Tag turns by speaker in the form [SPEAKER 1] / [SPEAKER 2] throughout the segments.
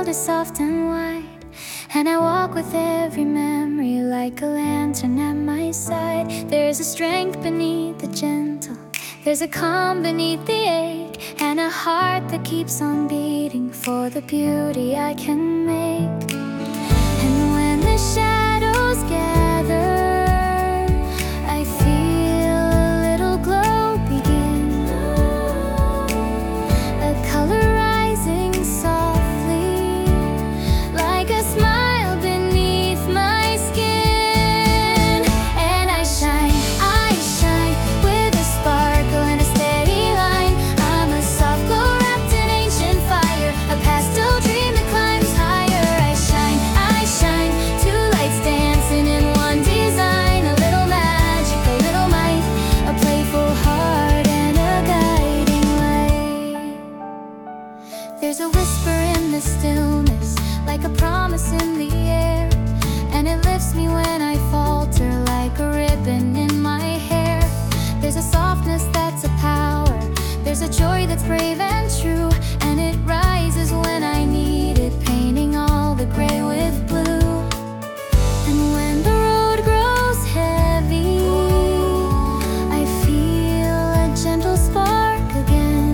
[SPEAKER 1] world is soft and wide, and I walk with every memory like a lantern at my side. There's a strength beneath the gentle, there's a calm beneath the ache, and a heart that keeps on beating for the beauty I can make. And when the shadows gather, I feel a little glow begin, a color rising softly, like a smile beneath my skin. And I shine with a sparkle and a steady line. I'm a soft glow wrapped in ancient fire, a pastel dream that climbs higher. I shine, two lights dancing in one design. A little magic, a little might, a playful heart and a guiding light. There's a whisper in the stillness, like a promise in the air, and it lifts me when I falter, like a ribbon in my hair. There's a softness that's a power, there's a joy that's brave and true, and it rises when I need it, painting all the gray with blue. And when the road grows heavy, I feel a gentle spark again,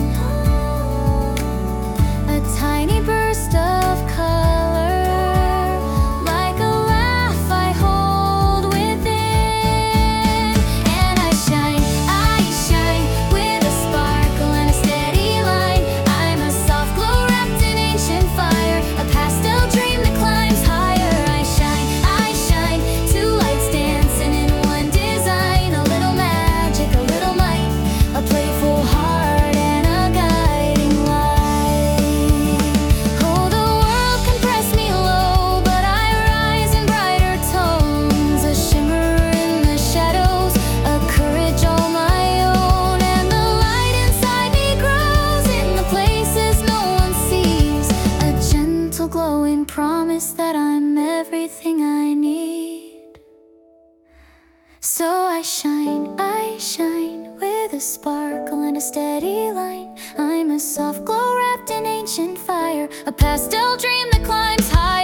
[SPEAKER 1] a tiny burst of color, like a laugh I hold within. And I shine with a sparkle and a steady line. I'm a soft glow wrapped in ancient fire, a pastel dream that climbs higher. I shine, two lights dancing in one design. A little magic, a little might, a playful heart and a guiding light. Oh, the world can press me low, but I rise in brighter tones, a shimmer in the shadows, a courage all my own. And the light inside me grows in the places no one sees, a gentle glowing promise that I'm everything I need. So I shine with a sparkle and a steady line. I'm a soft glow wrapped in ancient fire, a pastel dream that climbs high.